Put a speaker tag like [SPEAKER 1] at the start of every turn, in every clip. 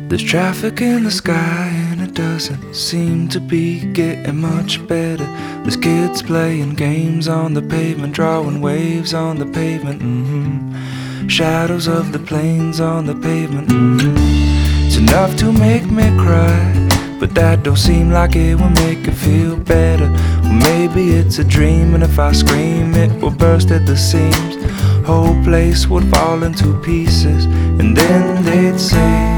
[SPEAKER 1] There's traffic in the sky and it doesn't seem to be getting much better. There's kids playing games on the pavement, drawing waves on the pavement. Shadows of the planes on the pavement. It's enough to make me cry, but that don't seem like it will make it feel better. Well, maybe it's a dream, and if I scream it will burst at the seams. Whole place would fall into pieces, and then they'd say,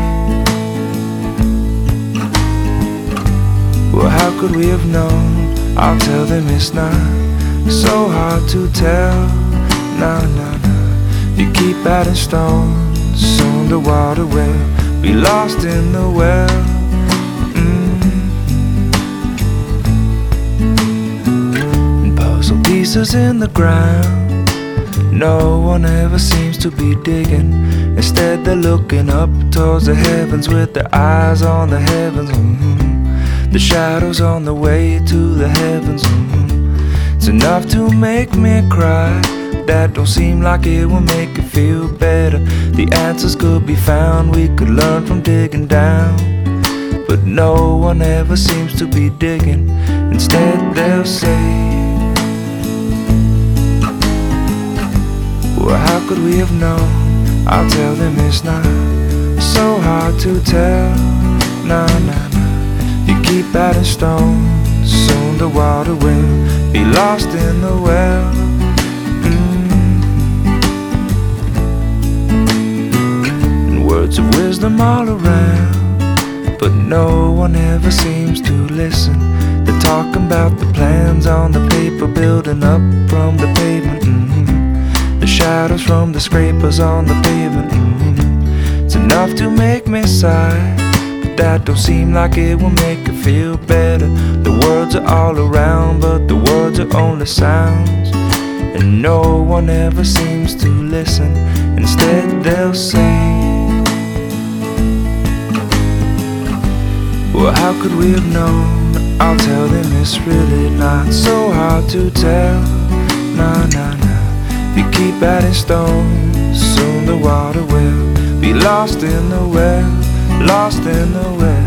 [SPEAKER 1] well, how could we have known? I'll tell them it's not so hard to tell. No, no, no. You keep adding stones, soon the water will be lost in the well. And puzzle pieces in the ground, no one ever seems to be digging. Instead they're looking up towards the heavens with their eyes on the heavens. The shadows on the way to the heavens. It's enough to make me cry. That don't seem like it will make it feel better. The answers could be found, we could learn from digging down. But no one ever seems to be digging. Instead they'll say, well, how could we have known? I'll tell them it's not so hard to tell. No, no, no. You keep adding stones, soon the water will be lost in the well. And words of wisdom all around, but no one ever seems to listen. They're talking about the plans on the paper, building up from the pavement. The shadows from the scrapers on the pavement. It's enough to make me sigh. That don't seem like it will make it feel better. The words are all around, but the words are only sounds, and no one ever seems to listen. Instead they'll say, well, how could we have known? I'll tell them it's really not so hard to tell. No, no, no. You keep adding stones, soon the water will be lost in the well. Lost in the well.